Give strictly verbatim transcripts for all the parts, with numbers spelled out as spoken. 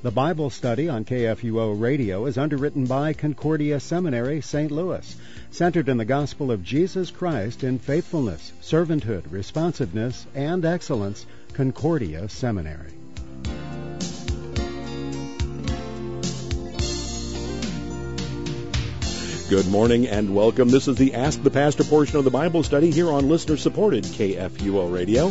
The Bible study on K F U O Radio is underwritten by Concordia Seminary, Saint Louis, centered in the gospel of Jesus Christ in faithfulness, servanthood, responsiveness, and excellence. Concordia Seminary. Good morning and welcome. This is the Ask the Pastor portion of the Bible study here on listener-supported K F U O Radio.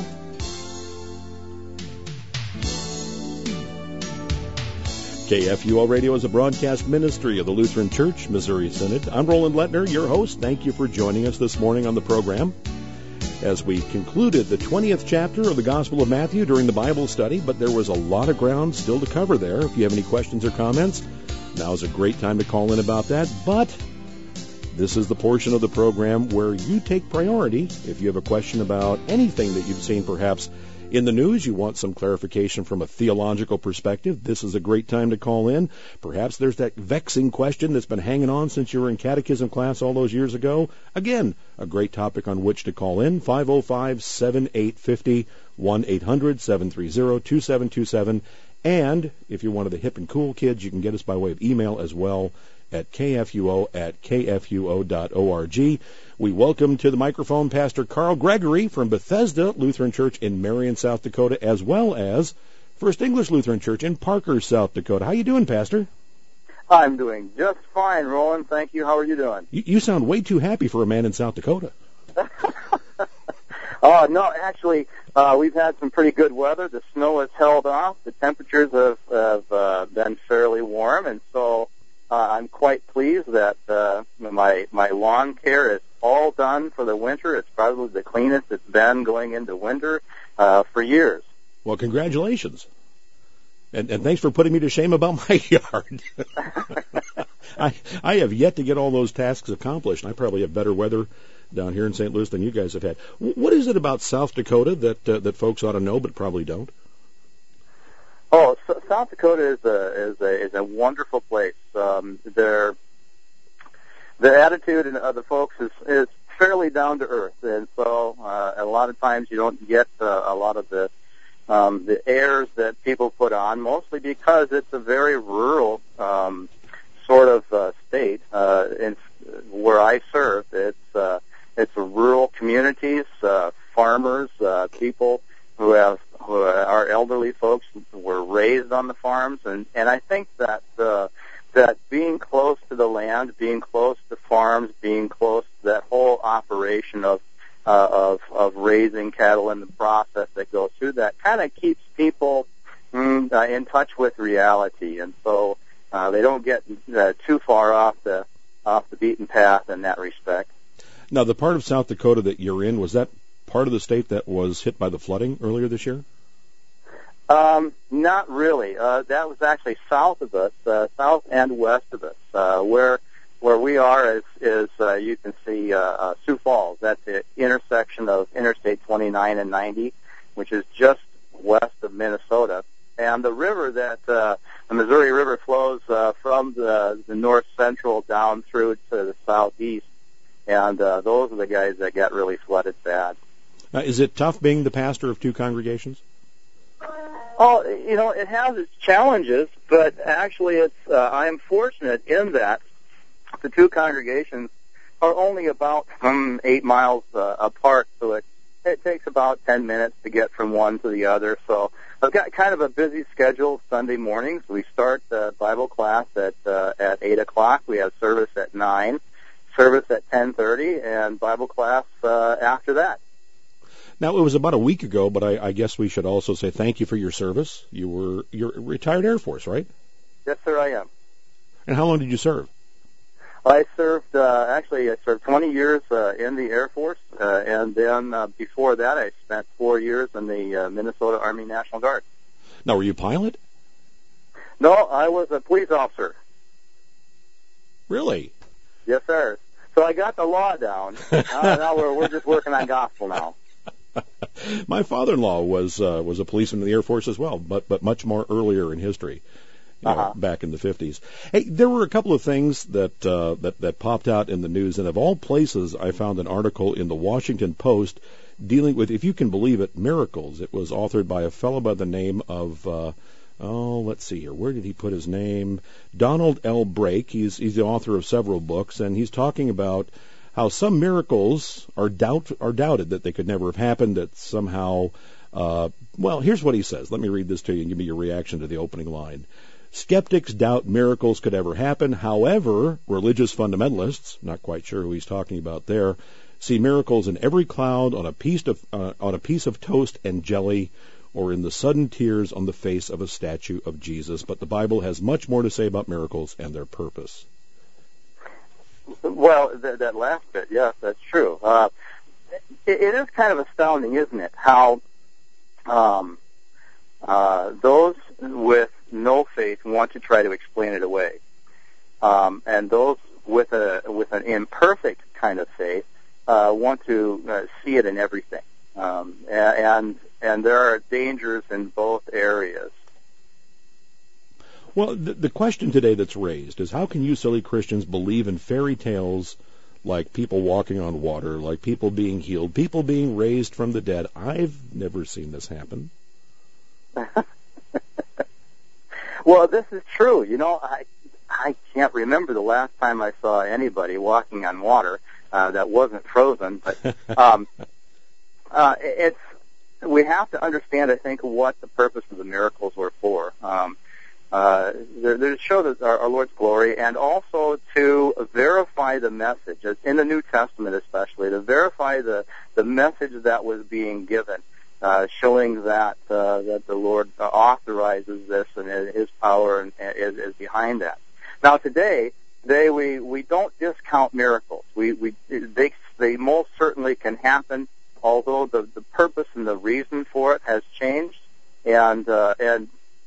K F U O Radio is a broadcast ministry of the Lutheran Church, Missouri Synod. I'm Roland Lettner, your host. Thank you for joining us this morning on the program as we concluded the twentieth chapter of the Gospel of Matthew during the Bible study, but there was a lot of ground still to cover there. If you have any questions or comments, now is a great time to call in about that. But this is the portion of the program where you take priority. If you have a question about anything that you've seen perhaps in the news, you want some clarification from a theological perspective, this is a great time to call in. Perhaps there's that vexing question that's been hanging on since you were in catechism class all those years ago. Again, a great topic on which to call in. five oh five, seven eight five oh, one eight hundred, seven three zero, two seven two seven. And if you're one of the hip and cool kids, you can get us by way of email as well at kfuo at kfuo dot org. We welcome to the microphone Pastor Carl Gregory from Bethesda Lutheran Church in Marion, South Dakota, as well as First English Lutheran Church in Parker, South Dakota. How you doing, Pastor? I'm doing just fine, Roland. Thank you. How are you doing? You, you sound way too happy for a man in South Dakota. Oh, no, actually, uh, we've had some pretty good weather. The snow has held off. The temperatures have, have uh, been fairly warm, and so uh, I'm quite pleased that uh, my my lawn care is all done for the winter. It's probably the cleanest it's been going into winter uh, for years. Well, congratulations. And, and thanks for putting me to shame about my yard. I I have yet to get all those tasks accomplished. I probably have better weather down here in Saint Louis than you guys have had. What is it about South Dakota that uh, that folks ought to know but probably don't? Oh, so South Dakota is a is a is a wonderful place. Um, their the attitude of the folks is is fairly down to earth, and so uh, a lot of times you don't get uh, a lot of the um, the airs that people put on, mostly because it's a very rural um, sort of uh, state. Uh, in where I serve, it's uh, it's rural communities, uh, farmers, uh, people who have who are elderly folks who were raised on the farms, and and I think that uh, that being close to the land, being close to farms, being close to that whole operation of uh, of of raising cattle and the process that goes through that kind of keeps people mm, uh, in touch with reality, and so uh, they don't get uh, too far off the off the beaten path in that respect. Now, the part of South Dakota that you're in, was that part of the state that was hit by the flooding earlier this year? Um, not really. Uh, that was actually south of us, uh, south and west of us. Uh, where where we are is, is uh, you can see uh, uh, Sioux Falls. That's the intersection of Interstate twenty-nine and ninety, which is just west of Minnesota. And the river that uh, the Missouri River flows uh, from the, the north central down through to the southeast. And uh, those are the guys that got really flooded bad. Uh, is it tough being the pastor of two congregations? Oh, you know, it has its challenges, but actually it's, uh, I am fortunate in that the two congregations are only about um, eight miles uh, apart, so it, it takes about ten minutes to get from one to the other. So I've got kind of a busy schedule Sunday mornings. We start uh, Bible class at uh, at eight o'clock. We have service at nine. Service at ten thirty, and Bible class uh, after that. Now, it was about a week ago, but I, I guess we should also say thank you for your service. You were you're retired Air Force, right? Yes, sir, I am. And how long did you serve? I served, uh, actually, I served twenty years uh, in the Air Force, uh, and then uh, before that I spent four years in the uh, Minnesota Army National Guard. Now, were you a pilot? No, I was a police officer. Really? Yes, sir. So I got the law down. uh, now we're, we're just working on gospel now. My father-in-law was uh, was a policeman in the Air Force as well, but but much more earlier in history, you know, uh-huh. back in the fifties. Hey, there were a couple of things that uh, that that popped out in the news, and of all places, I found an article in the Washington Post dealing with, if you can believe it, miracles. It was authored by a fellow by the name of uh, oh, let's see here. Where did he put his name? Donald L. Brake. He's he's the author of several books, and he's talking about how some miracles are doubt are doubted, that they could never have happened, that somehow, uh, well, here's what he says. Let me read this to you and give me your reaction to the opening line. Skeptics doubt miracles could ever happen. However, religious fundamentalists, not quite sure who he's talking about there, see miracles in every cloud, on a piece of uh, on a piece of toast and jelly, or in the sudden tears on the face of a statue of Jesus. But the Bible has much more to say about miracles and their purpose. Well, th- that last bit, yes, that's true. Uh, it, it is kind of astounding, isn't it, how um, uh, those with no faith want to try to explain it away, um, and those with a with an imperfect kind of faith uh, want to uh, see it in everything, um, and and there are dangers in both areas. Well, the, the question today that's raised is, how can you silly Christians believe in fairy tales like people walking on water, like people being healed, people being raised from the dead? I've never seen this happen. Well, this is true. You know, I I can't remember the last time I saw anybody walking on water uh, that wasn't frozen. But um, uh, it's we have to understand, I think, what the purpose of the miracles were for. Um, uh, they're, they're to show that our, our Lord's glory, and also to verify the message, as in the New Testament especially, to verify the the message that was being given. Uh, showing that uh, that the Lord uh, authorizes this, and His power and, and is, is behind that. Now today, today we, we don't discount miracles. We we they they most certainly can happen, although the, the purpose and the reason for it has changed. And uh, and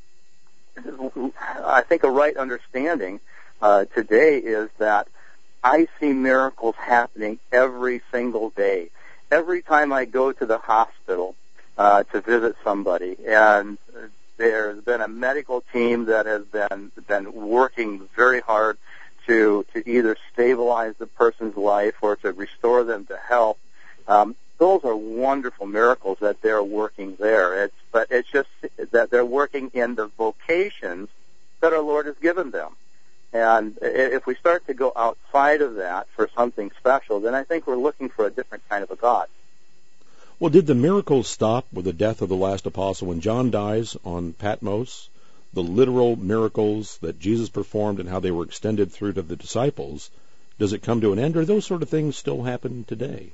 I think a right understanding uh, today is that I see miracles happening every single day. Every time I go to the hospital Uh, to visit somebody, and there's been a medical team that has been been working very hard to to either stabilize the person's life or to restore them to health. Um, those are wonderful miracles that they're working there. It's but it's just that they're working in the vocations that our Lord has given them. And if we start to go outside of that for something special, then I think we're looking for a different kind of a God. Well, did the miracles stop with the death of the last apostle? When John dies on Patmos, the literal miracles that Jesus performed and how they were extended through to the disciples, does it come to an end, or those sort of things still happen today?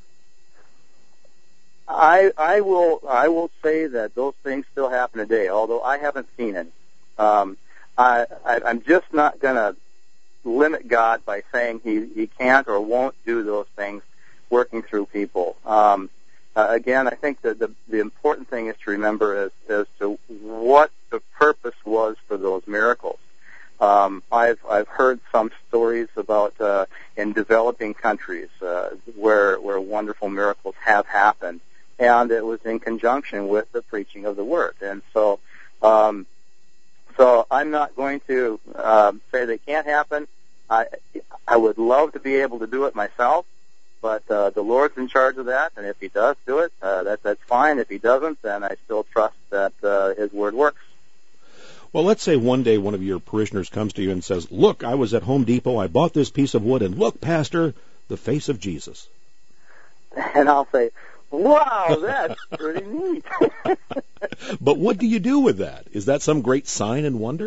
I I will I will say that those things still happen today, although I haven't seen any. Um, I, I I'm just not going to limit God by saying he he can't or won't do those things working through people. Um, Uh, again, I think that the, the important thing is to remember as, as to what the purpose was for those miracles. Um, I've I've heard some stories about uh, in developing countries uh, where where wonderful miracles have happened, and it was in conjunction with the preaching of the word. And so, um, so I'm not going to uh, say they can't happen. I I would love to be able to do it myself. But uh, the Lord's in charge of that, and if He does do it, uh, that, that's fine. If He doesn't, then I still trust that uh, His Word works. Well, let's say one day one of your parishioners comes to you and says, look, I was at Home Depot, I bought this piece of wood, and look, Pastor, the face of Jesus. And I'll say, wow, that's pretty neat. But what do you do with that? Is that some great sign and wonder?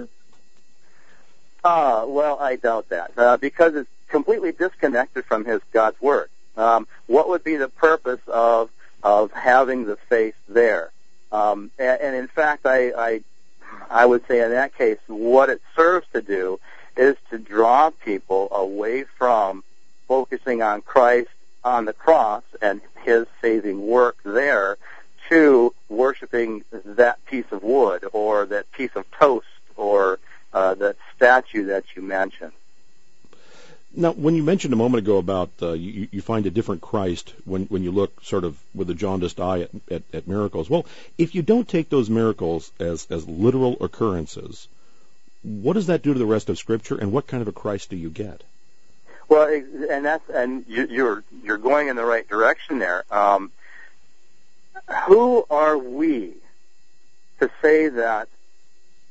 Uh, well, I doubt that, uh, because it's completely disconnected from His God's Word. Um, what would be the purpose of of having the faith there? Um, and, and in fact, I, I I would say in that case, what it serves to do is to draw people away from focusing on Christ on the cross and His saving work there to worshiping that piece of wood or that piece of toast or uh, that statue that you mentioned. Now, when you mentioned a moment ago about uh, you, you find a different Christ when, when you look sort of with a jaundiced eye at, at, at miracles, well, if you don't take those miracles as, as literal occurrences, what does that do to the rest of Scripture, and what kind of a Christ do you get? Well, and that's and you, you're you're going in the right direction there. Um, who are we to say that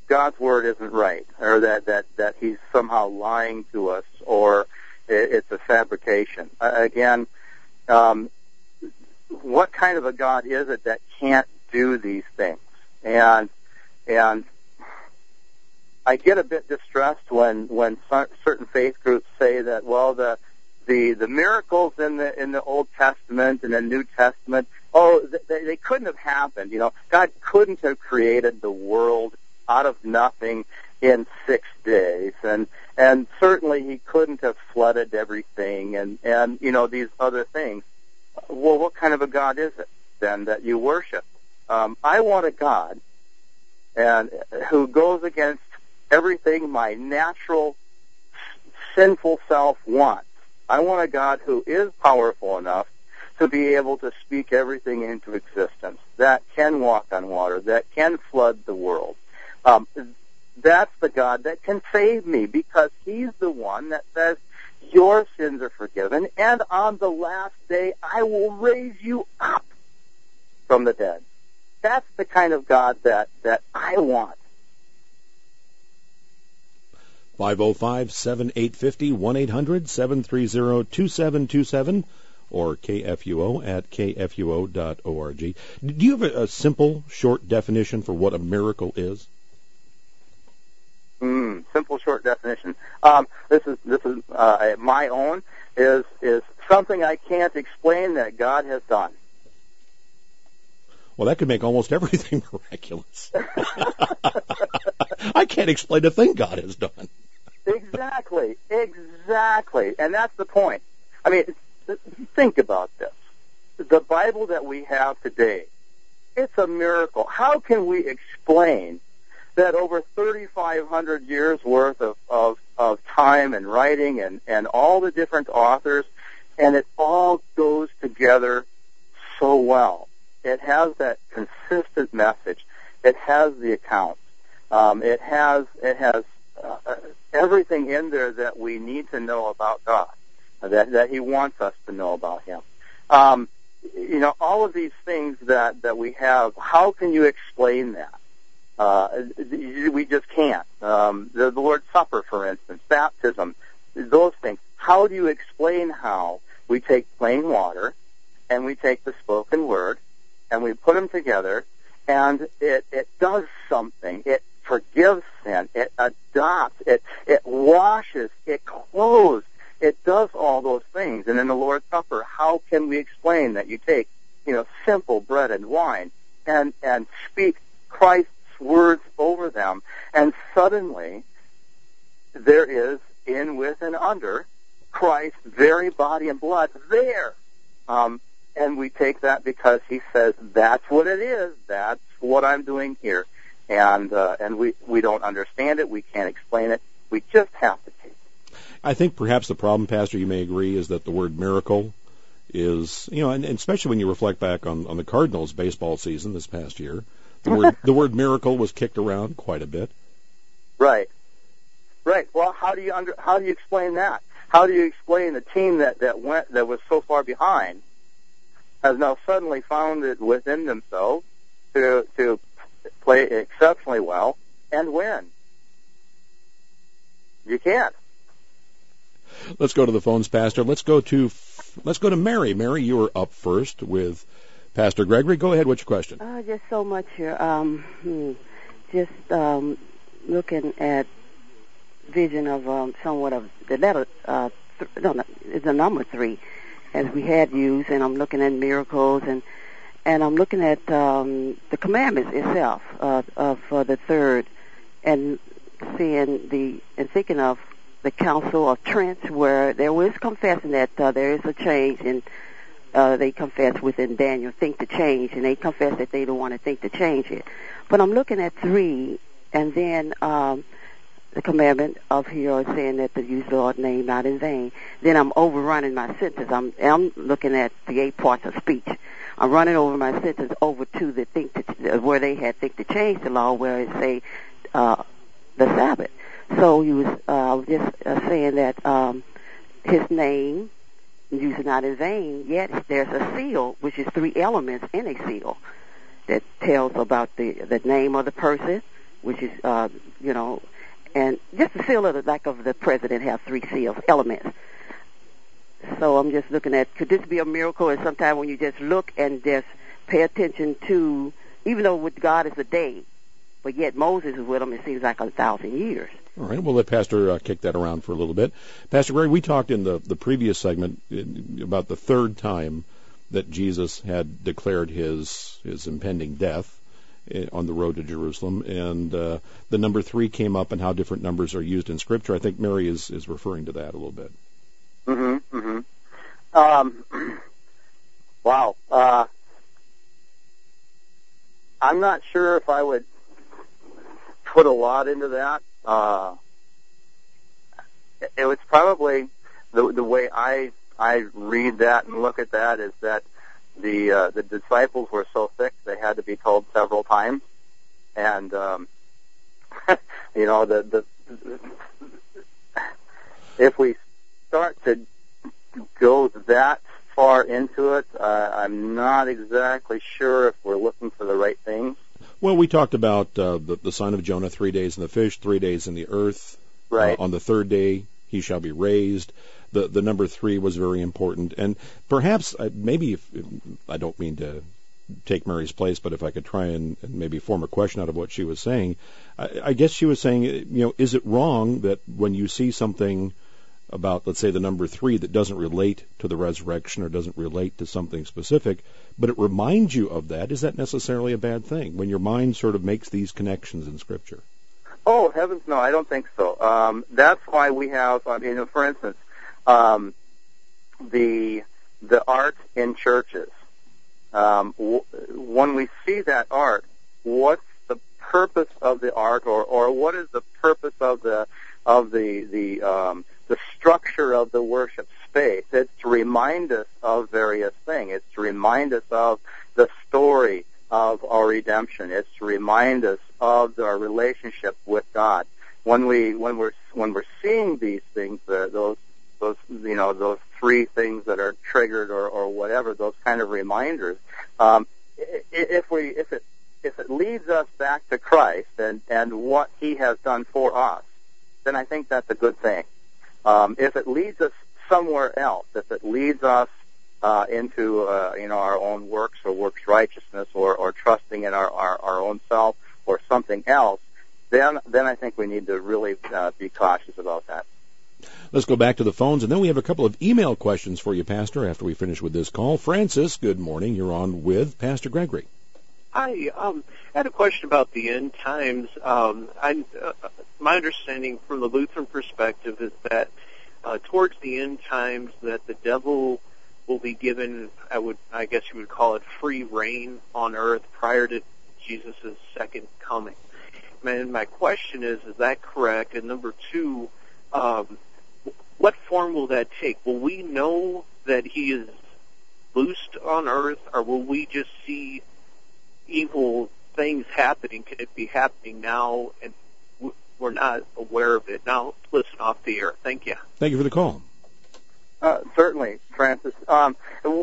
God's word isn't right, or that, that, that he's somehow lying to us, or it, it's a fabrication. Uh, again, um, what kind of a God is it that can't do these things? And and I get a bit distressed when when certain faith groups say that, well, the the the miracles in the in the Old Testament and the New Testament, oh, they, they couldn't have happened. You know, God couldn't have created the world out of nothing in six days, and and certainly He couldn't have flooded everything, and and you know these other things. Well, what kind of a God is it then that you worship? Um, I want a God, and who goes against everything my natural sinful self wants. I want a God who is powerful enough to be able to speak everything into existence, that can walk on water, that can flood the world. Um, that's the God that can save me, because He's the one that says, your sins are forgiven, and on the last day I will raise you up from the dead. That's the kind of God that, that I want. five oh five, seven eight five oh, one eight hundred, seven three zero, two seven two seven, or K F U O at K F U O dot org. Do you have a, a simple, short definition for what a miracle is? Mm, simple, short definition. Um, this is this is uh, my own. Is is something I can't explain that God has done. Well, that could make almost everything miraculous. I can't explain a thing God has done. Exactly, exactly, and that's the point. I mean, think about this. The Bible that we have today, it's a miracle. How can we explain that over thirty-five hundred years worth of, of, of time and writing and, and all the different authors, and it all goes together so well? It has that consistent message. It has the accounts. Um, it has it has uh, everything in there that we need to know about God, that that He wants us to know about Him. Um, you know, all of these things that, that we have. How can you explain that? Uh, we just can't. Um, the, the Lord's Supper, for instance, baptism, those things. How do you explain how we take plain water and we take the spoken word and we put them together, and it, it does something? It forgives sin. It adopts. It, it washes. It clothes. It does all those things. And in the Lord's Supper, how can we explain that you take, you know, simple bread and wine and, and speak Christ's words over them, and suddenly there is in, with, and under Christ's very body and blood there. Um, and we take that because He says, that's what it is. That's what I'm doing here. And uh, and we, we don't understand it. We can't explain it. We just have to take it. I think perhaps the problem, Pastor, you may agree, is that the word miracle is, you know, and, and especially when you reflect back on, on the Cardinals' baseball season this past year, The word, the word miracle was kicked around quite a bit. Right. Right. Well, how do you under, how do you explain that? How do you explain the team that, that went that was so far behind has now suddenly found it within themselves to to play exceptionally well and win? You can't. Let's go to the phones, Pastor. Let's go to let's go to Mary. Mary, you were up first with Pastor Gregory. Go ahead. What's your question? Uh, just so much here. Um, hmm, just um, looking at vision of um, somewhat of the letter, uh, th- no, no, it's the number three, as we had used, and I'm looking at miracles, and and I'm looking at um, the commandments itself uh, of uh, the third, and seeing the and thinking of the Council of Trent, where there was confessing that uh, there is a change in. Uh, they confess within Daniel, think to change, and they confess that they don't want to think to change it. But I'm looking at three, and then um, the commandment of here saying that to use the Lord's name not in vain. Then I'm overrunning my sentence. I'm, I'm looking at the eight parts of speech. I'm running over my sentence over to the think to, where they had think to change the law, where it say uh, the Sabbath. So he was uh, just uh, saying that um, His name, use it not in vain, yet there's a seal, which is three elements in a seal, that tells about the, the name of the person, which is, uh, you know, and just the seal of the, like of the president have three seals, elements. So I'm just looking at, could this be a miracle? And sometimes when you just look and just pay attention to, even though with God is a day, but yet Moses is with him, it seems like a thousand years. All right, we'll let Pastor uh, kick that around for a little bit. Pastor Greg, we talked in the, the previous segment about the third time that Jesus had declared his his impending death on the road to Jerusalem, and uh, the number three came up and how different numbers are used in Scripture. I think Mary is, is referring to that a little bit. Mm-hmm, mm-hmm. Um, wow. Uh, I'm not sure if I would put a lot into that. Uh, it was probably the the way I I read that and look at that is that the uh, the disciples were so thick they had to be told several times, and um, you know the the if we start to go that far into it, uh, I'm not exactly sure if we're looking for the right things. Well, we talked about uh, the, the son of Jonah, three days in the fish, three days in the earth. Right. Uh, on the third day, he shall be raised. The the number three was very important. And perhaps, uh, maybe, if, if, I don't mean to take Mary's place, but if I could try and, and maybe form a question out of what she was saying, I, I guess she was saying, you know, is it wrong that when you see something about, let's say, the number three that doesn't relate to the resurrection or doesn't relate to something specific, but it reminds you of that, is that necessarily a bad thing when your mind sort of makes these connections in Scripture? Oh, heavens no, I don't think so. Um, that's why we have, I mean, for instance, um, the the art in churches. Um, w- when we see that art, what's the purpose of the art, or, or what is the purpose of the of the the um, the structure of the worship space? It's to remind us of various things. It's to remind us of the story of our redemption. It's to remind us of our relationship with God. When we when we're when we're seeing these things, uh, those those you know those three things that are triggered or, or whatever, those kind of reminders. Um, if we if it if it leads us back to Christ and and what He has done for us, then I think that's a good thing. Um, if it leads us somewhere else, if it leads us uh, into uh, you know our own works or works righteousness or, or trusting in our, our, our own self or something else, then then I think we need to really uh, be cautious about that. Let's go back to the phones, and then we have a couple of email questions for you, Pastor, after we finish with this call. Francis, good morning. You're on with Pastor Gregory. Hi. Um, I had a question about the end times. Um, I, uh, my understanding from the Lutheran perspective is that uh, towards the end times that the devil will be given, I would, I guess you would call it free reign on earth prior to Jesus' second coming. And my question is, is that correct? And number two, um, what form will that take? Will we know that he is loosed on earth, or will we just see evil things happening? Can it be happening now and we're not aware of it? Now, listen off the air. Thank you. Thank you for the call. Uh, certainly, Francis. Um,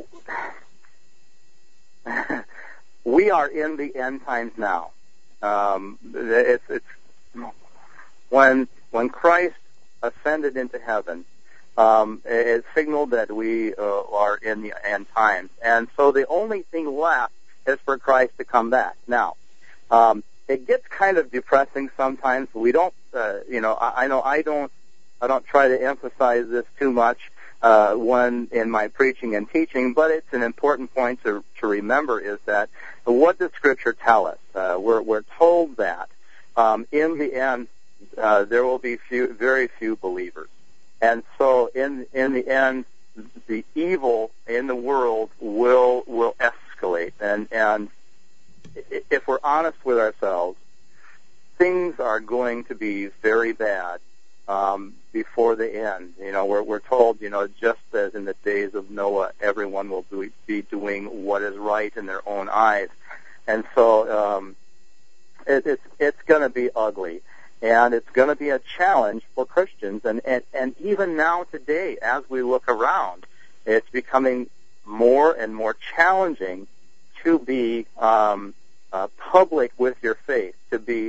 we are in the end times now. Um, it's, it's when when Christ ascended into heaven, um, it signaled that we uh, are in the end times, and so the only thing left is for Christ to come back. Now, um, it gets kind of depressing sometimes. We don't, uh, you know, I, I know I don't, I don't try to emphasize this too much uh, when in my preaching and teaching, but it's an important point to to remember is that what does Scripture tell us? Uh, we're we're told that um, in the end uh, there will be few, very few believers, and so in in the end, the evil in the world will will escalate, and and if we're honest with ourselves, things are going to be very bad um, before the end. You know, we're we're told, you know, just as in the days of Noah, everyone will do, be doing what is right in their own eyes, and so um, it, it's it's going to be ugly, and it's going to be a challenge for Christians, and, and and even now today, as we look around, it's becoming more and more challenging to be um, uh, public with your faith, to be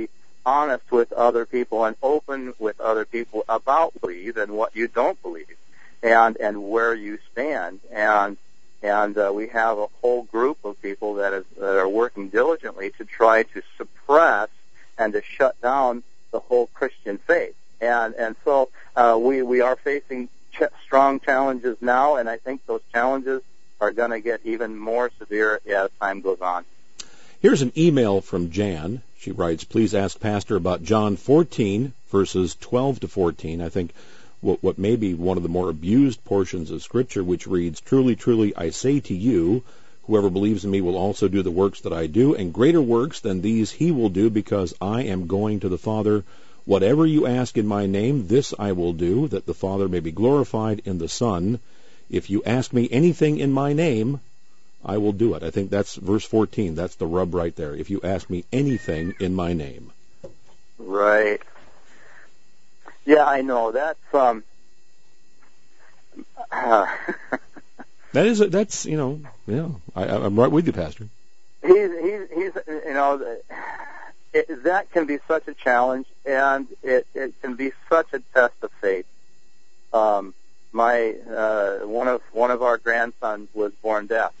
honest with other people and open with other people about what you believe and what you don't believe, and and where you stand. And and uh, we have a whole group of people that is that are working diligently to try to suppress and to shut down the whole Christian faith. And and so uh, we we are facing ch- strong challenges now, and I think those challenges are going to get even more severe as time goes on. Here's an email from Jan. She writes, please ask Pastor about John fourteen, verses twelve to fourteen. I think what, what may be one of the more abused portions of Scripture, which reads, truly, truly, I say to you, whoever believes in me will also do the works that I do, and greater works than these he will do, because I am going to the Father. Whatever you ask in my name, this I will do, that the Father may be glorified in the Son. If you ask me anything in my name, I will do it. I think that's verse fourteen. That's the rub right there. If you ask me anything in my name. Right. Yeah, I know. That's, um... Uh, that is, a, that's, you know, yeah, I, I'm right with you, Pastor. He's, he's, he's you know... It, that can be such a challenge, and it, it can be such a test of faith. Um, my uh, one of one of our grandsons was born deaf,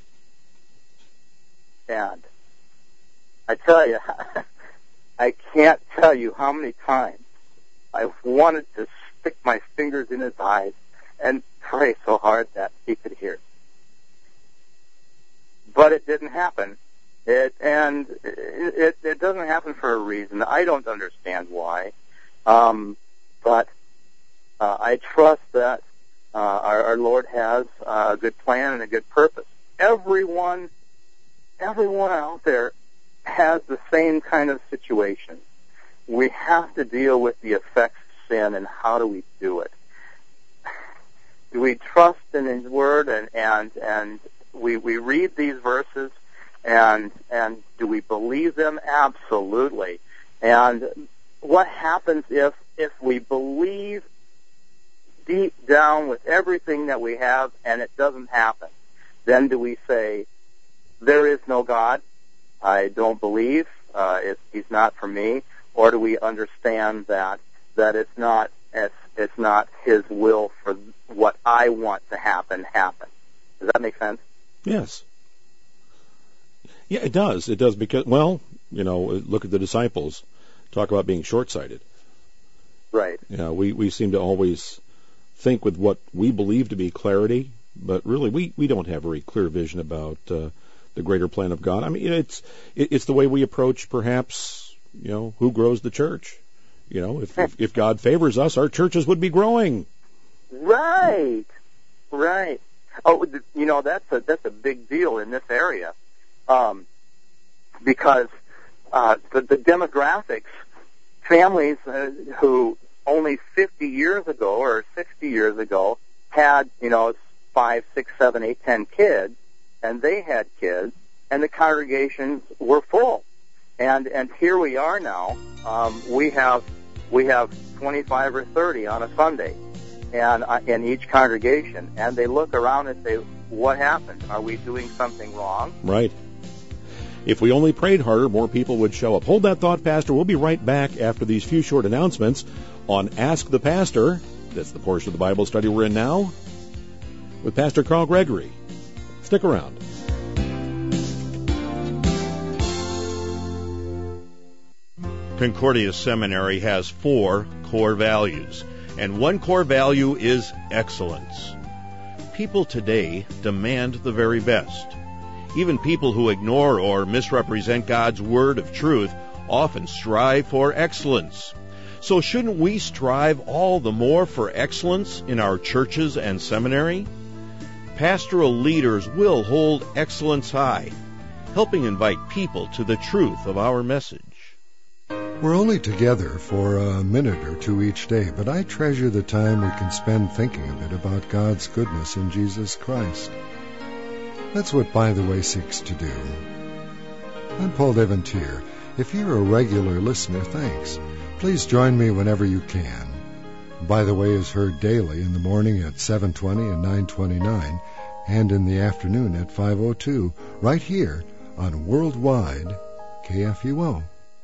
and I tell you, I can't tell you how many times I wanted to stick my fingers in his eyes and pray so hard that he could hear. But it didn't happen. It and it, it, it doesn't happen for a reason. I don't understand why, um, but uh, I trust that uh, our, our Lord has a good plan and a good purpose. Everyone, everyone out there has the same kind of situation. We have to deal with the effects of sin, and how do we do it? Do we trust in His Word, and and and we we read these verses? And and do we believe them? Absolutely. And what happens if if we believe deep down with everything that we have and it doesn't happen? Then do we say, there is no God, I don't believe, uh, it's, He's not for me? Or do we understand that that it's not it's, it's not His will for what I want to happen happen? Does that make sense? Yes. Yeah, it does. It does because, well, you know, look at the disciples. Talk about being short-sighted. Right. You know, we, we seem to always think with what we believe to be clarity, but really we, we don't have very clear vision about uh, the greater plan of God. I mean, it's it, it's the way we approach, perhaps, you know, who grows the church. You know, if, if if God favors us, our churches would be growing. Right. Right. Oh, you know, that's a that's a big deal in this area. Um, because uh, the, the demographics, families uh, who only fifty years ago or sixty years ago had, you know, five, six, seven, eight, ten kids, and they had kids, and the congregations were full. And and here we are now. Um, we have we have twenty-five or thirty on a Sunday, and uh, in each congregation, and they look around and say, "What happened? Are we doing something wrong?" Right. If we only prayed harder, more people would show up. Hold that thought, Pastor. We'll be right back after these few short announcements on Ask the Pastor. That's the portion of the Bible study we're in now with Pastor Carl Gregory. Stick around. Concordia Seminary has four core values, and one core value is excellence. People today demand the very best. Even people who ignore or misrepresent God's word of truth often strive for excellence. So shouldn't we strive all the more for excellence in our churches and seminary? Pastoral leaders will hold excellence high, helping invite people to the truth of our message. We're only together for a minute or two each day, but I treasure the time we can spend thinking a bit about God's goodness in Jesus Christ. That's what By the Way seeks to do. I'm Paul Devontier. If you're a regular listener, thanks. Please join me whenever you can. By the Way is heard daily in the morning at seven twenty and nine twenty-nine, and in the afternoon at five oh two, right here on Worldwide K F U O.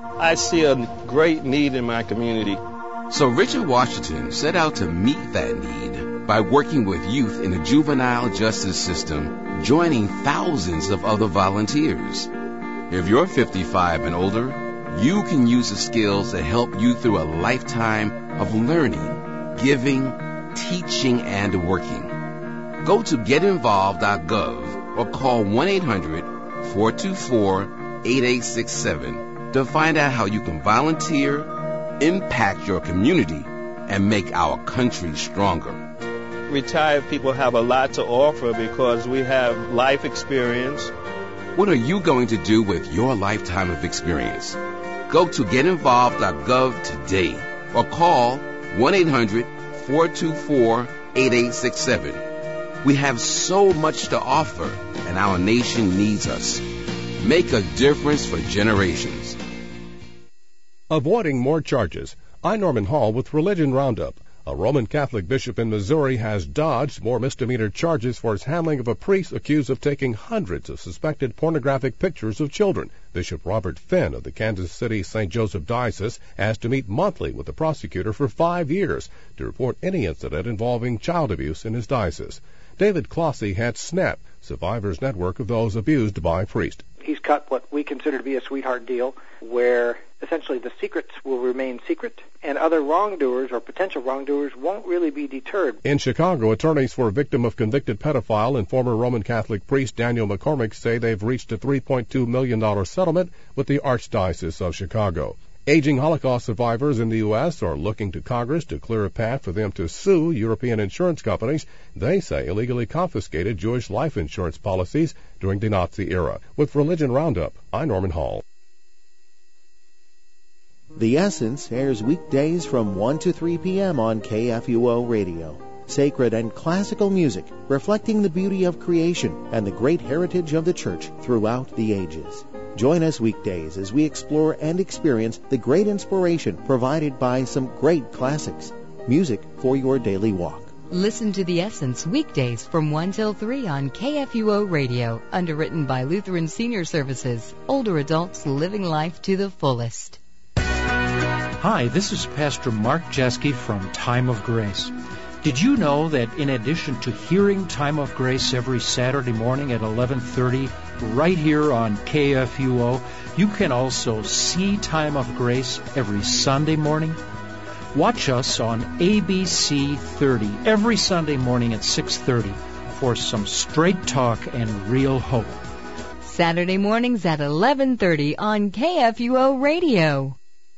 I see a great need in my community. So Richard Washington set out to meet that need by working with youth in the juvenile justice system, joining thousands of other volunteers. If you're fifty-five and older, you can use the skills to help you through a lifetime of learning, giving, teaching, and working. Go to get involved dot gov or call one eight hundred, four two four, eight eight six seven to find out how you can volunteer, impact your community, and make our country stronger. Retired people have a lot to offer because we have life experience. What are you going to do with your lifetime of experience? Go to get involved dot gov today or call one eight hundred, four two four, eight eight six seven. We have so much to offer, and our nation needs us. Make a difference for generations. Avoiding more charges. I'm Norman Hall with Religion Roundup. A Roman Catholic bishop in Missouri has dodged more misdemeanor charges for his handling of a priest accused of taking hundreds of suspected pornographic pictures of children. Bishop Robert Finn of the Kansas City Saint Joseph Diocese has to meet monthly with the prosecutor for five years to report any incident involving child abuse in his diocese. David Clossy had SNAP, Survivors Network of Those Abused by Priests. He's cut what we consider to be a sweetheart deal, where essentially the secrets will remain secret, and other wrongdoers or potential wrongdoers won't really be deterred. In Chicago, attorneys for a victim of convicted pedophile and former Roman Catholic priest Daniel McCormick say they've reached a three point two million dollars settlement with the Archdiocese of Chicago. Aging Holocaust survivors in the U S are looking to Congress to clear a path for them to sue European insurance companies they say illegally confiscated Jewish life insurance policies during the Nazi era. With Religion Roundup, I'm Norman Hall. The Essence airs weekdays from one to three p.m. on K F U O Radio. Sacred and classical music reflecting the beauty of creation and the great heritage of the Church throughout the ages. Join us weekdays as we explore and experience the great inspiration provided by some great classics. Music for your daily walk. Listen to The Essence weekdays from one till three on K F U O Radio, underwritten by Lutheran Senior Services, older adults living life to the fullest. Hi, this is Pastor Mark Jeske from Time of Grace. Did you know that in addition to hearing Time of Grace every Saturday morning at eleven thirty right here on K F U O, you can also see Time of Grace every Sunday morning? Watch us on A B C thirty every Sunday morning at six thirty for some straight talk and real hope. Saturday mornings at eleven thirty on K F U O Radio.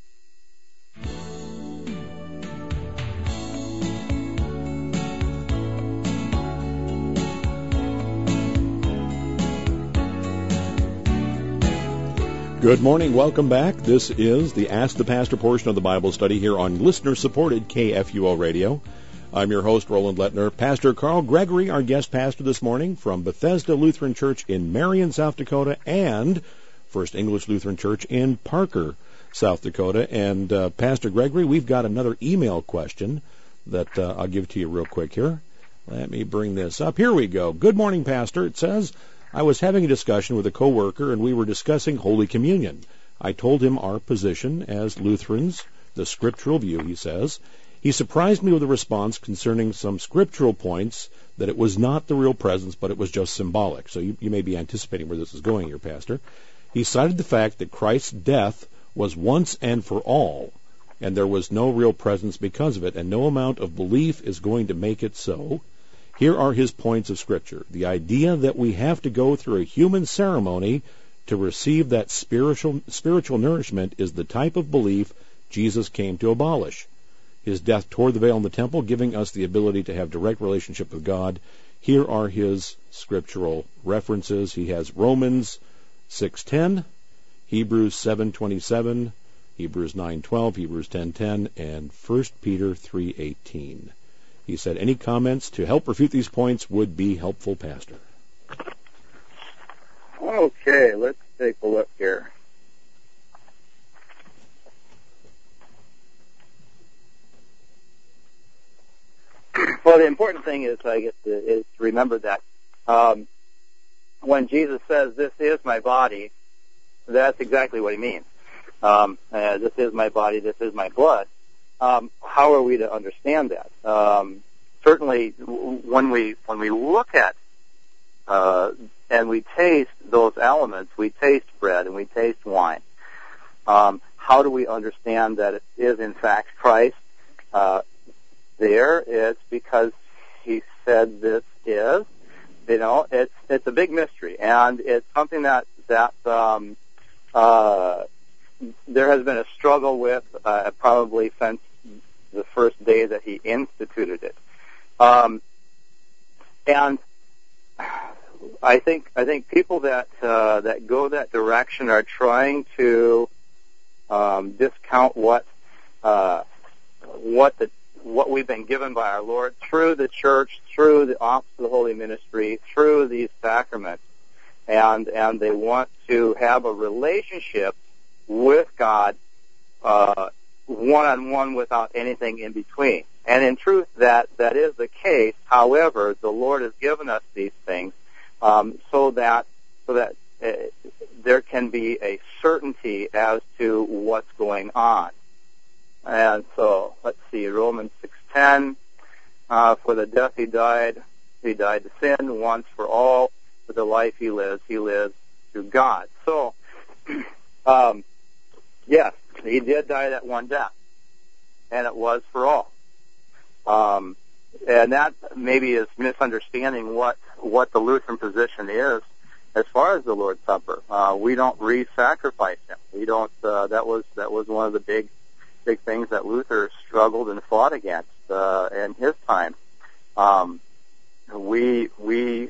Good morning. Welcome back. This is the Ask the Pastor portion of the Bible study here on listener-supported K F U O Radio. I'm your host, Roland Lettner. Pastor Carl Gregory, our guest pastor this morning from Bethesda Lutheran Church in Marion, South Dakota, and First English Lutheran Church in Parker, South Dakota. And uh, Pastor Gregory, we've got another email question that uh, I'll give to you real quick here. Let me bring this up. Here we go. Good morning, Pastor. It says, I was having a discussion with a coworker, and we were discussing Holy Communion. I told him our position as Lutherans, the scriptural view, he says. He surprised me with a response concerning some scriptural points that it was not the real presence, but it was just symbolic. So you, you may be anticipating where this is going here, Pastor. He cited the fact that Christ's death was once and for all, and there was no real presence because of it, and no amount of belief is going to make it so. Here are his points of Scripture. The idea that we have to go through a human ceremony to receive that spiritual spiritual nourishment is the type of belief Jesus came to abolish. His death tore the veil in the temple, giving us the ability to have direct relationship with God. Here are his scriptural references. He has Romans six ten, Hebrews seven twenty-seven, Hebrews nine twelve, Hebrews ten ten, and First Peter three eighteen. He said any comments to help refute these points would be helpful, Pastor. Okay, let's take a look here. Well, the important thing is, I guess, is to remember that um, when Jesus says, "This is my body," that's exactly what he means. Um, uh, this is my body, this is my blood. Um, how are we to understand that? Um, certainly, when we when we look at uh, and we taste those elements, we taste bread and we taste wine. Um, how do we understand that it is in fact Christ? Uh, there, it's because he said this is. You know, it's it's a big mystery, and it's something that that um, uh, there has been a struggle with uh, probably since the first day that he instituted it. Um, and I think I think people that uh, that go that direction are trying to um, discount what uh, what the what we've been given by our Lord through the church, through the office of the Holy Ministry, through these sacraments, and and they want to have a relationship with God uh, one-on-one without anything in between. And in truth, that that is the case. However, the Lord has given us these things um, so that so that uh, there can be a certainty as to what's going on. And so, let's see, Romans six ten, uh, for the death he died, he died to sin once for all. For the life he lives, he lives through God. So, um, yes, he did die that one death, and it was for all. Um, and that maybe is misunderstanding what, what the Lutheran position is as far as the Lord's Supper. Uh, we don't re-sacrifice him. We don't, uh, that was, that was one of the big big things that Luther struggled and fought against uh, in his time. Um, we we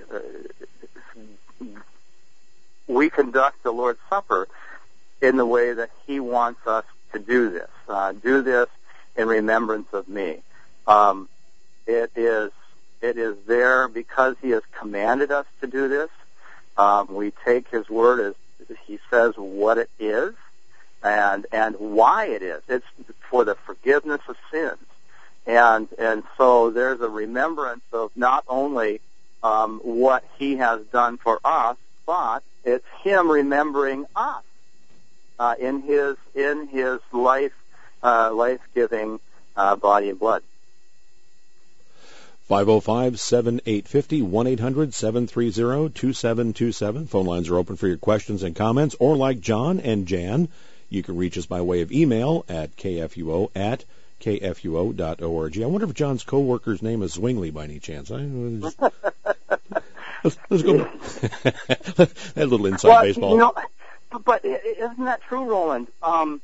uh, we conduct the Lord's Supper in the way that he wants us to do this. Uh, do this in remembrance of me. Um, it is it is there because he has commanded us to do this. Um, we take his word as he says what it is. And and why it is. It's for the forgiveness of sins. And and so there's a remembrance of not only um, what he has done for us, but it's him remembering us uh, in his in his life uh, life-giving uh, body and blood. five oh five, seven eight five oh, one eight hundred, seven three zero, two seven two seven. Phone lines are open for your questions and comments, or like John and Jan, you can reach us by way of email at kfuo at kfuo dot org. I wonder if John's co-worker's name is Zwingli by any chance. I, just, let's, let's go. That little inside well, baseball. You know, but isn't that true, Roland? Um,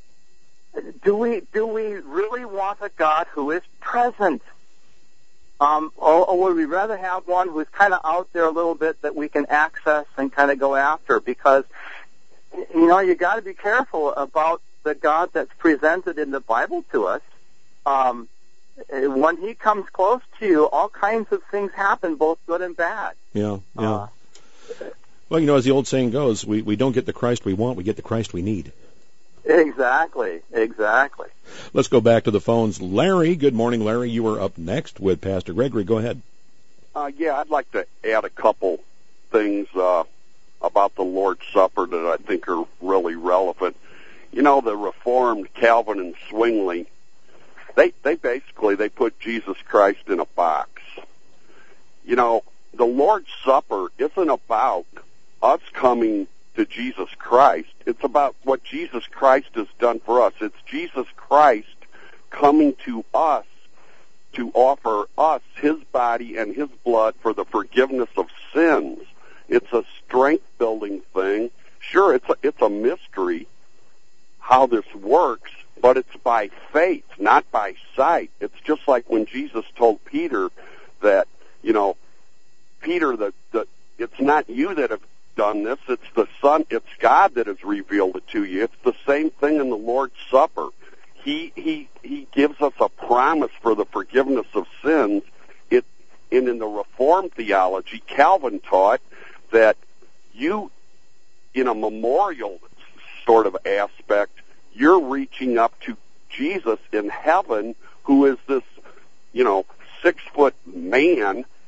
do we do we really want a God who is present? Um, or, or would we rather have one who's kind of out there a little bit that we can access and kind of go after? Because you know, you got to be careful about the God that's presented in the Bible to us. Um, when he comes close to you, all kinds of things happen, both good and bad. Yeah, yeah. Uh, well, you know, as the old saying goes, we, we don't get the Christ we want, we get the Christ we need. Exactly, exactly. Let's go back to the phones. Larry, good morning, Larry. You are up next with Pastor Gregory. Go ahead. Uh, yeah, I'd like to add a couple things uh, about the Lord's Supper that I think are really relevant. You know, the Reformed Calvin and Zwingli, they they basically they put Jesus Christ in a box. You know, the Lord's Supper isn't about us coming to Jesus Christ. It's about what Jesus Christ has done for us. It's Jesus Christ coming to us to offer us his body and his blood for the forgiveness of sins. It's a strength-building thing. Sure, it's a, it's a mystery how this works, but it's by faith, not by sight. It's just like when Jesus told Peter that, you know, Peter, the, the, it's not you that have done this, it's the Son, it's God that has revealed it to you. It's the same thing in the Lord's Supper. He he he gives us a promise for the forgiveness of sins. It and in the Reformed theology, Calvin taught that you, in a memorial sort of aspect, you're reaching up to Jesus in heaven, who is this, you know, six foot man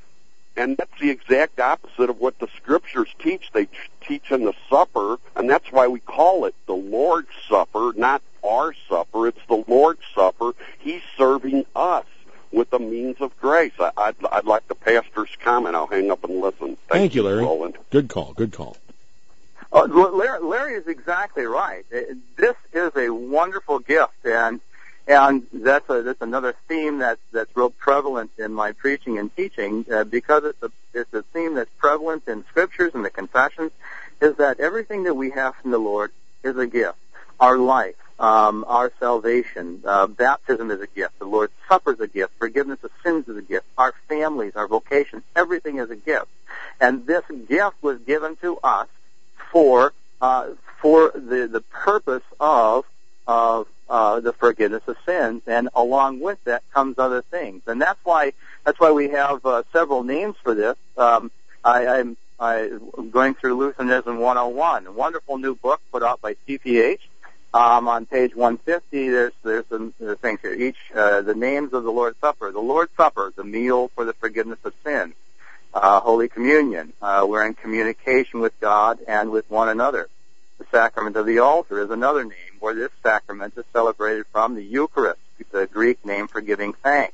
And that's the exact opposite of what the Scriptures teach. They t- teach in the supper, and that's why we call it the Lord's Supper, not our supper. It's the Lord's Supper. He's serving us with a means of grace. I, I'd, I'd like the pastor's comment. I'll hang up and listen. Thank, Thank you, Larry. Roland. Good call, good call. Uh, Larry, Larry is exactly right. This is a wonderful gift, and and that's a, that's another theme that's that's real prevalent in my preaching and teaching, uh, because it's a it's a theme that's prevalent in Scriptures and the Confessions, is that everything that we have from the Lord is a gift. Our life, um, our salvation, uh, baptism is a gift. The Lord's Supper is a gift. Forgiveness of sins is a gift. Our families, our vocation, everything is a gift, and this gift was given to us for uh, for the the purpose of of uh, the forgiveness of sins, and along with that comes other things, and that's why that's why we have uh, several names for this. Um, I, I'm I'm going through Lutheranism one oh one, a wonderful new book put out by C P H. Um, on page one fifty, there's there's some there's things here. Each uh, the names of the Lord's Supper. The Lord's Supper, the meal for the forgiveness of sins. Uh, Holy Communion, uh, we're in communication with God and with one another. The Sacrament of the Altar is another name where this sacrament is celebrated from. The Eucharist, the Greek name for giving thanks.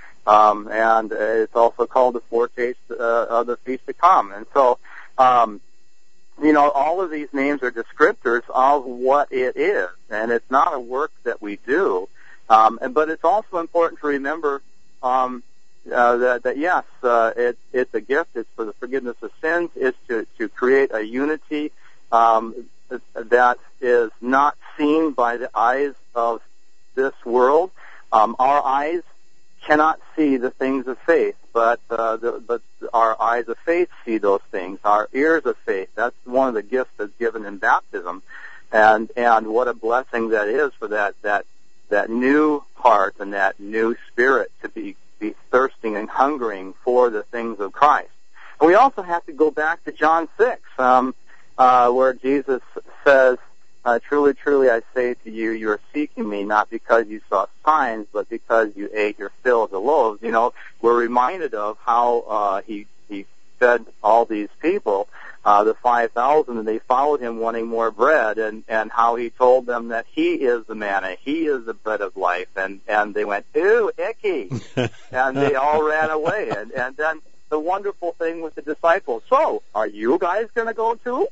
Um, and uh, it's also called the foretaste uh, of the feast to come. And so, um, you know, all of these names are descriptors of what it is, and it's not a work that we do. Um, and, but it's also important to remember um, Uh, that, that yes, uh, it, it's a gift. It's for the forgiveness of sins. It's to, to create a unity um, that is not seen by the eyes of this world. Um, our eyes cannot see the things of faith, but uh, the, but our eyes of faith see those things. Our ears of faith. That's one of the gifts that's given in baptism, and and what a blessing that is for that that that new heart and that new spirit to be. be thirsting and hungering for the things of Christ. And we also have to go back to John six, um, uh, where Jesus says, uh, truly, truly, I say to you, you are seeking me not because you saw signs, but because you ate your fill of the loaves. You know, we're reminded of how uh, he, he fed all these people, uh, the five thousand, and they followed him wanting more bread, and, and how he told them that he is the manna, he is the bread of life, and, and they went, ew, icky, and they all ran away. And, and then the wonderful thing with the disciples, so, are you guys going to go too?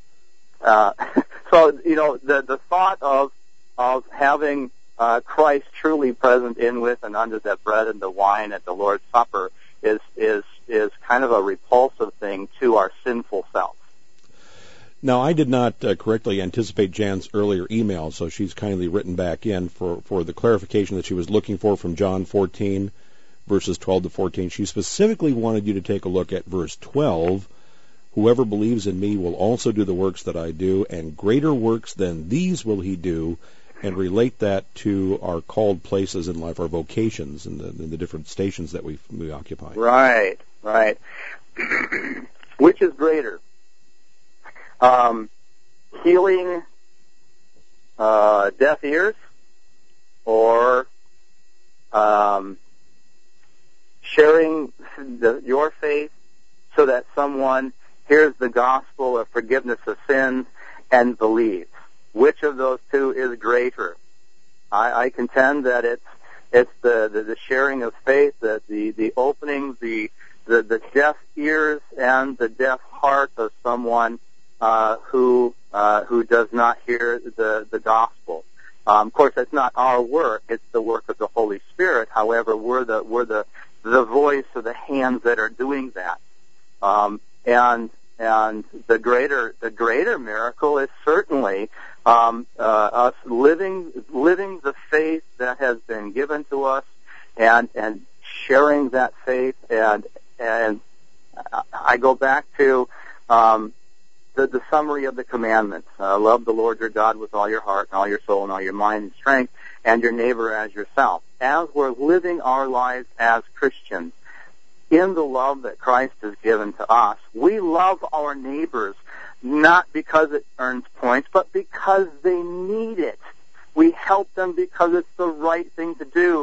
Uh, so, you know, the, the thought of, of having uh, Christ truly present in with and under that bread and the wine at the Lord's Supper is is is kind of a repulsive thing to our sinful self. Now, I did not uh, correctly anticipate Jan's earlier email, so she's kindly written back in for, for the clarification that she was looking for from John fourteen, verses twelve to fourteen. She specifically wanted you to take a look at verse twelve. Whoever believes in me will also do the works that I do, and greater works than these will he do, and relate that to our called places in life, our vocations, and the, and the different stations that we we occupy. Right, right. Which is greater? Um, healing uh, deaf ears, or um, sharing the, your faith so that someone hears the gospel of forgiveness of sins and believes? Which of those two is greater? I, I contend that it's it's the, the, the sharing of faith, that the, the opening the, the the deaf ears and the deaf heart of someone uh, who uh, who does not hear the the gospel. Um, of course, that's not our work; it's the work of the Holy Spirit. However, we're the we're the the voice of the hands that are doing that. Um, and and the greater the greater miracle is certainly um, uh, us living living the faith that has been given to us, and and sharing that faith. And and I go back to um, the, the summary of the commandments: uh, love the Lord your God with all your heart and all your soul and all your mind and strength, and your neighbor as yourself. As we're living our lives as Christians, in the love that Christ has given to us, we love our neighbors not because it earns points, but because they need it. We help them because it's the right thing to do.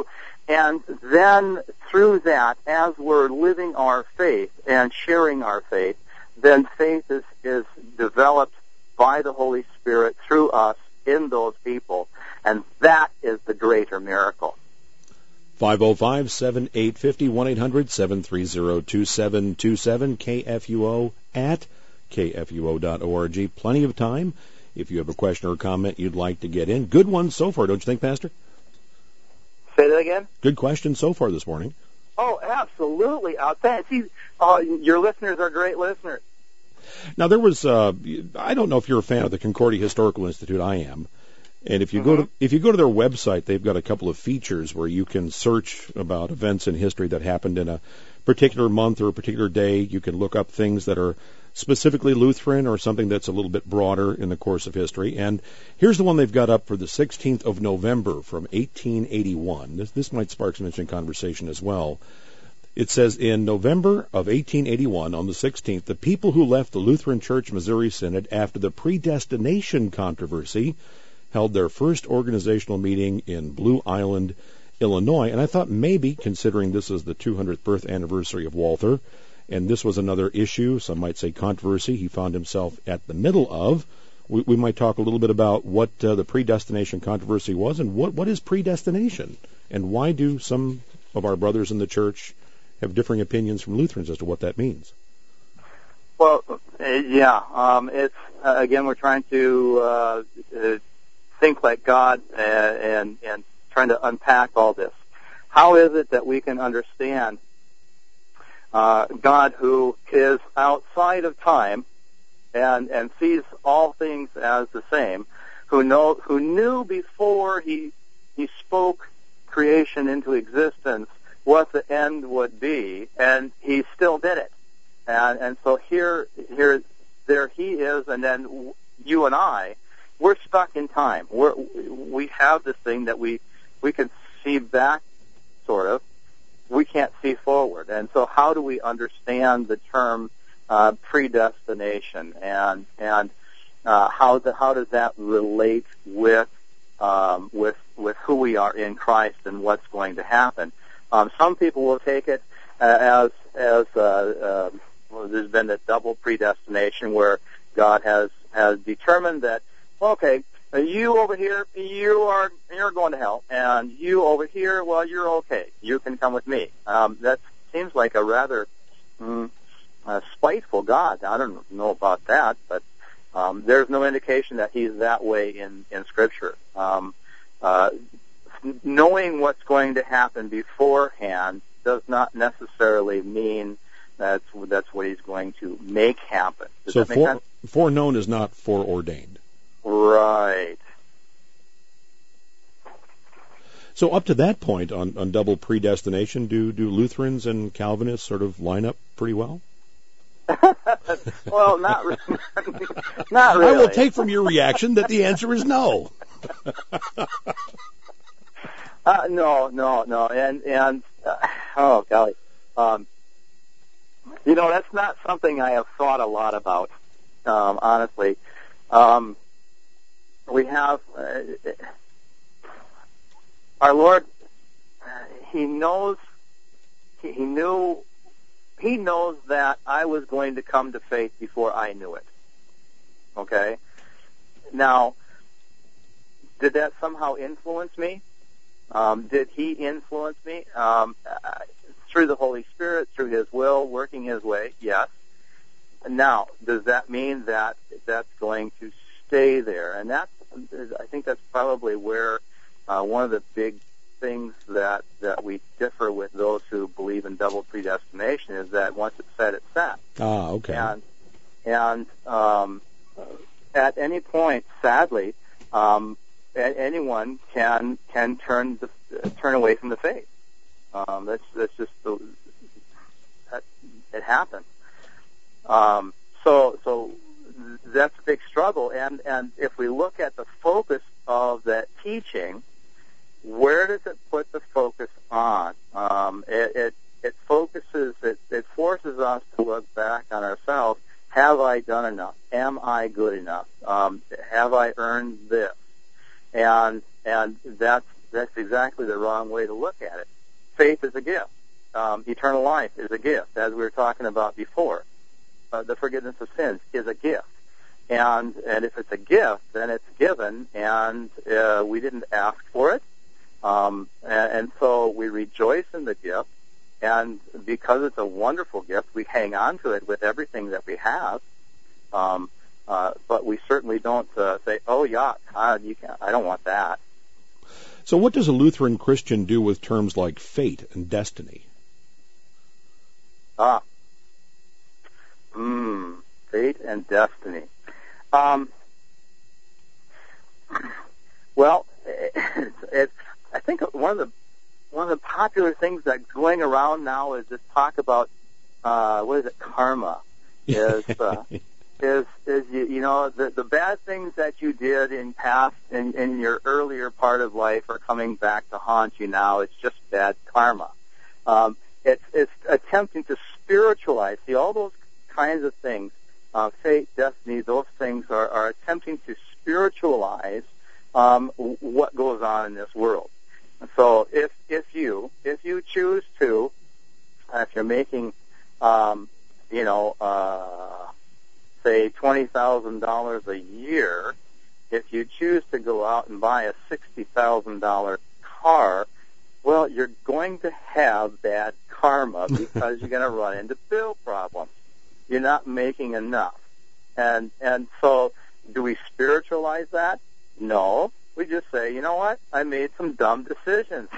and then through that, as we're living our faith and sharing our faith, then faith is, is developed by the Holy Spirit through us in those people. And that is the greater miracle. five oh five, seven eight five oh, one eight hundred, seven three zero, two seven two seven, K F U O at K F U O dot org. Plenty of time if you have a question or comment you'd like to get in. Good one so far, don't you think, Pastor? Say that again? Good question so far this morning. Oh, absolutely. Uh, thanks. Uh, your listeners are great listeners. Now, there was, uh, I don't know if you're a fan of the Concordia Historical Institute. I am. And if you mm-hmm. go to if you go to their website, they've got a couple of features where you can search about events in history that happened in a particular month or a particular day. You can look up things that are specifically Lutheran or something that's a little bit broader in the course of history. And here's the one they've got up for the sixteenth of November from eighteen eighty-one. This, this might spark some interesting conversation as well. It says, in November of eighteen eighty-one, on the sixteenth, the people who left the Lutheran Church Missouri Synod after the predestination controversy held their first organizational meeting in Blue Island, Illinois. And I thought maybe, considering this is the two hundredth birth anniversary of Walther, and this was another issue, some might say controversy, he found himself at the middle of, we, we might talk a little bit about what uh, the predestination controversy was and what, what is predestination, and why do some of our brothers in the church have differing opinions from Lutherans as to what that means. Well, uh, yeah, um, it's, uh, again, we're trying to uh, uh, think like God uh, and, and trying to unpack all this. How is it that we can understand uh, God, who is outside of time and, and sees all things as the same, who know, who knew before he, he spoke creation into existence what the end would be, and he still did it. And, and so here, here, there he is, and then you and I, we're stuck in time. We're, we have this thing that we, we can see back, sort of. We can't see forward. And so how do we understand the term uh, predestination, and, and uh, how, the, how does that relate with, um, with, with who we are in Christ and what's going to happen? Um, some people will take it uh, as as uh, uh, well, there's been a double predestination where God has has determined that, okay, you over here, you are you're going to hell, and you over here, well, you're okay. You can come with me. Um, that seems like a rather mm, uh, spiteful God. I don't know about that, but um, there's no indication that he's that way in in Scripture. Um, uh, Knowing what's going to happen beforehand does not necessarily mean that's that's what he's going to make happen. Does so that make fore, sense? Foreknown is not foreordained. Right. So up to that point on, on double predestination, do do Lutherans and Calvinists sort of line up pretty well? Well, not re- not really. I will take from your reaction that the answer is no. Uh, no, no, no, and and uh, oh golly, um, you know, that's not something I have thought a lot about. Um, honestly, um, we have uh, our Lord. He knows. He, he knew. He knows that I was going to come to faith before I knew it. Okay. Now, did that somehow influence me? Um, did he influence me? Um, uh, through the Holy Spirit, through his will, working his way, yes. Now, does that mean that that's going to stay there? And that's, I think that's probably where uh, one of the big things that, that we differ with those who believe in double predestination is that once it's set, it's set. Ah, okay. And, and um, at any point, sadly, um, anyone can can turn the, uh, turn away from the faith. Um, that's that's just the that, it happens. Um, so so that's a big struggle. And and if we look at the focus of that teaching, where does it put the focus on? Um, it, it it focuses it it forces us to look back on ourselves. Have I done enough? Am I good enough? Um, have I earned this? And and that's that's exactly the wrong way to look at it. faith is a gift. Um, eternal life is a gift, as we were talking about before. Uh, the forgiveness of sins is a gift. And and if it's a gift, then it's given, and uh, we didn't ask for it. Um, and, and so we rejoice in the gift, and because it's a wonderful gift, we hang on to it with everything that we have. Um, uh, but we certainly don't uh, say, "Oh, yeah, I, you can't, I don't want that." So, what does a Lutheran Christian do with terms like fate and destiny? Ah, hmm, fate and destiny. Um, well, it's, it's, I think one of the one of the popular things that's going around now is this talk about uh, what is it, karma? Is uh, is is you, you know the the bad things that you did in past in, in your earlier part of life are coming back to haunt you now. It's just bad karma. Um, it's it's attempting to spiritualize. See, all those kinds of things. Uh, fate, destiny, those things are, are attempting to spiritualize um, what goes on in this world. And so, if if you if you choose to, uh, if you're making, um, you know, uh, say twenty thousand dollars a year, if you choose to go out and buy a sixty thousand dollar car, well, you're going to have bad karma because you're going to run into bill problems. You're not making enough. And and so do we spiritualize that? No. We just say, you know what? I made some dumb decisions.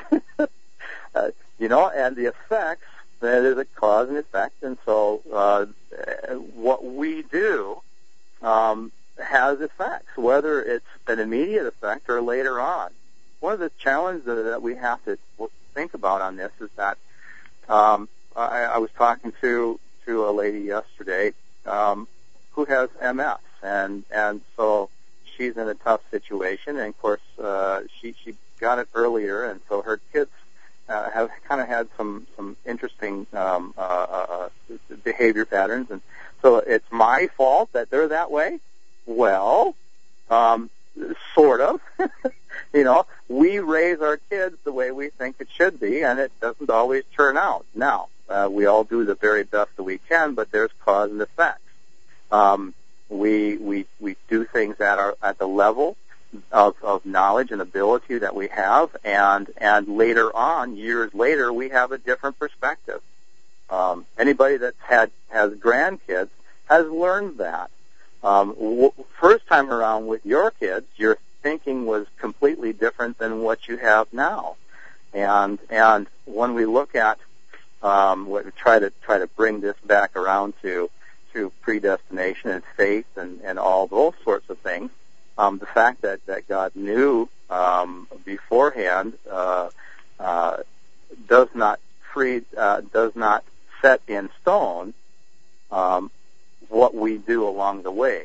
uh, you know, and the effects, there's a cause and effect. And so uh, what we do um, has effects, whether it's an immediate effect or later on. One of the challenges that we have to think about on this is that um, I, I was talking to to a lady yesterday um, who has M S, and and so she's in a tough situation. And of course, uh, she she got it earlier, and so her kids uh, have kind of had some some interesting um, uh, uh, behavior patterns, and so it's my fault that they're that way. Well, um, sort of. You know, we raise our kids the way we think it should be, and it doesn't always turn out. Now, uh, we all do the very best that we can, but there's cause and effects. Um, we we we do things at our at the level of, of knowledge and ability that we have, and and later on, years later, we have a different perspective. Um, anybody that's had has grandkids has learned that. Um, w- first time around with your kids, your thinking was completely different than what you have now, and and when we look at um, what we try to try to bring this back around to to predestination and faith and, and all those sorts of things, um, the fact that, that God knew um, beforehand uh, uh, does not free uh, does not set in stone um, what we do along the way.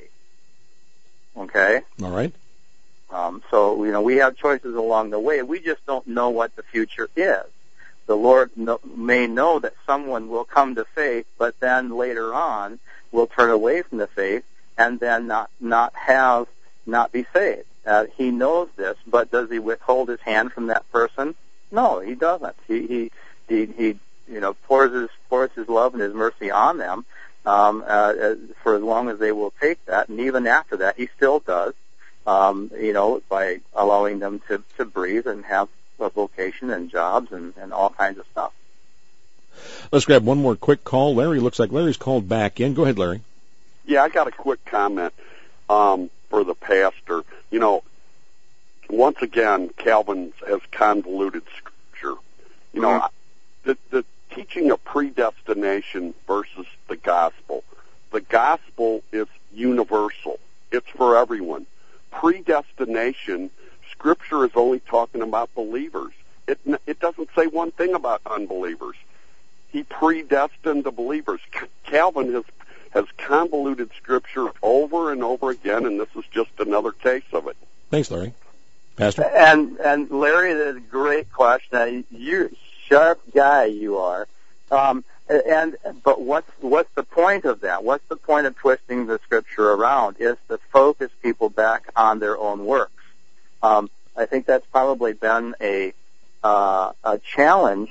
Okay? All right. Um, so, you know, we have choices along the way. We just don't know what the future is. The Lord know, may know that someone will come to faith, but then later on will turn away from the faith and then not not have, not be saved. Uh, he knows this, but does he withhold his hand from that person? No, he doesn't. He, he, he, he you know, pours his, pours his love and his mercy on them um, uh, for as long as they will take that, and even after that, he still does. Um, you know, by allowing them to, to breathe and have a vocation and jobs and, and all kinds of stuff. Let's grab one more quick call. Larry, looks like Larry's called back in. Go ahead, Larry. Yeah, I got a quick comment um, for the pastor. You know, once again, Calvin has convoluted Scripture. You know, mm-hmm. the, the teaching of predestination versus the gospel. The gospel is universal. It's for everyone. Predestination, Scripture is only talking about believers. It it doesn't say one thing about unbelievers. He predestined the believers. Calvin has has convoluted Scripture over and over again, and this is just another case of it. Thanks, Larry. Pastor? And and Larry, that's a great question. You're a sharp guy, you are. Um, and but what's what's the point of that? What's the point of twisting the Scripture around? Is to focus people back on their own works. Um, I think that's probably been a uh, a challenge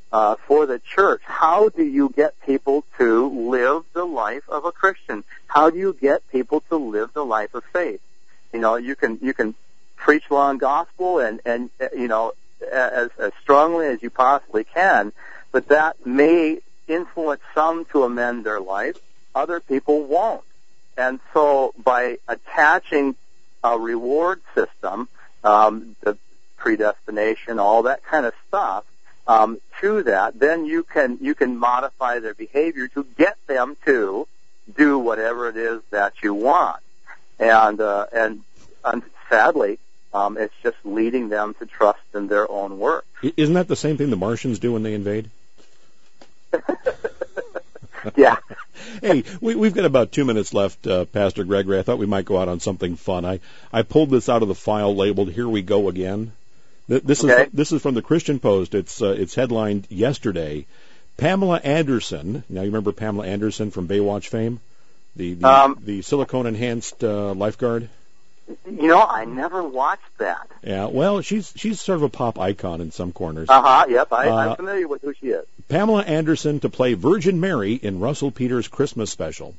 uh, for the church. How do you get people to live the life of a Christian? How do you get people to live the life of faith? You know, you can you can preach law and gospel and and you know as as strongly as you possibly can, but that may influence some to amend their life. Other people won't. And so by attaching a reward system, um, the predestination, all that kind of stuff, um, to that, then you can you can modify their behavior to get them to do whatever it is that you want. And uh, and, and sadly, um, it's just leading them to trust in their own work. Isn't that the same thing the Martians do when they invade? Yeah. Hey, we, we've got about two minutes left, uh, Pastor Gregory. I thought we might go out on something fun. I, I pulled this out of the file labeled "Here We Go Again." This okay. is this is from the Christian Post. It's uh, it's headlined yesterday. Pamela Anderson. Now you remember Pamela Anderson from Baywatch fame, the the, um, the silicone enhanced uh, lifeguard. You know, I never watched that. Yeah, well, she's she's sort of a pop icon in some corners. Uh huh. Yep, I, uh, I'm familiar with who she is. Pamela Anderson to play Virgin Mary in Russell Peters' Christmas special.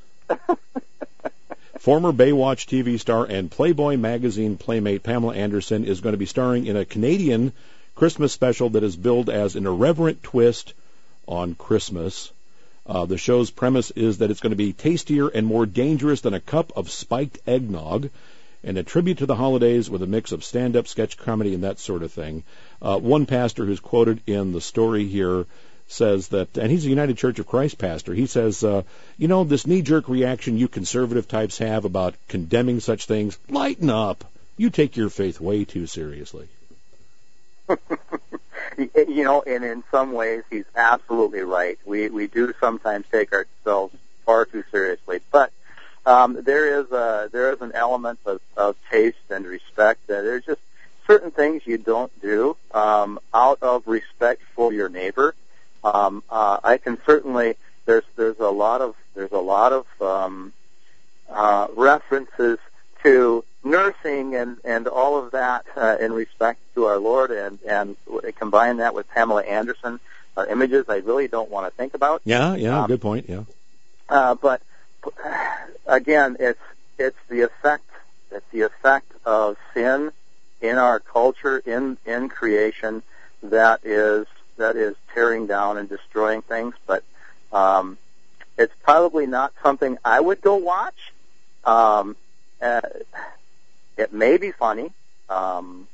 Former Baywatch T V star and Playboy magazine playmate Pamela Anderson is going to be starring in a Canadian Christmas special that is billed as an irreverent twist on Christmas. Uh, the show's premise is that it's going to be tastier and more dangerous than a cup of spiked eggnog, and a tribute to the holidays with a mix of stand-up, sketch comedy, and that sort of thing. Uh, one pastor who's quoted in the story here says that, and he's a United Church of Christ pastor, he says, uh, you know, this knee-jerk reaction you conservative types have about condemning such things, lighten up. You take your faith way too seriously. You know, and in some ways, he's absolutely right. We we do sometimes take ourselves far too seriously, but um, there is a there is an element of, of taste and respect. That there's just certain things you don't do um, out of respect for your neighbor. Um, uh, I can certainly there's there's a lot of there's a lot of um, uh, references to nursing and, and all of that uh, in respect to our Lord, and, and combine that with Pamela Anderson uh, images I really don't want to think about. Yeah, yeah, um, good point, yeah. Uh, but, again, it's it's the effect it's the effect of sin in our culture, in, in creation, that is that is tearing down and destroying things, but um, it's probably not something I would go watch. Um, uh, It may be funny, um,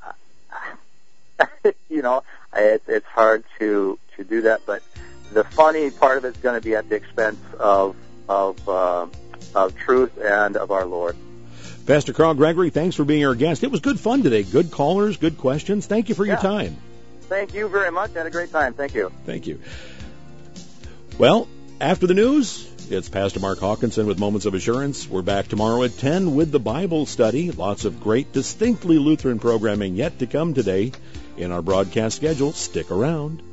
you know. It's it's hard to, to do that, but the funny part of it's going to be at the expense of of uh, of truth and of our Lord. Pastor Carl Gregory, thanks for being our guest. It was good fun today. Good callers, good questions. Thank you for yeah. your time. Thank you very much. I had a great time. Thank you. Thank you. Well, after the news, it's Pastor Mark Hawkinson with Moments of Assurance. We're back tomorrow at ten with the Bible study. Lots of great, distinctly Lutheran programming yet to come today in our broadcast schedule. Stick around.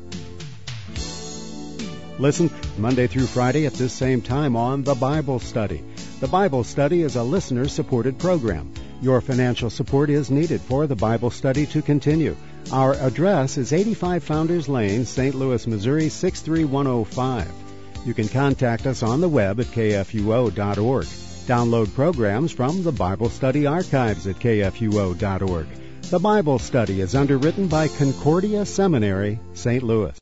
Listen Monday through Friday at this same time on The Bible Study. The Bible Study is a listener-supported program. Your financial support is needed for The Bible Study to continue. Our address is eighty-five Founders Lane, Saint Louis, Missouri, six three one oh five. You can contact us on the web at k f u o dot org. Download programs from the Bible Study archives at k f u o dot org. The Bible Study is underwritten by Concordia Seminary, Saint Louis.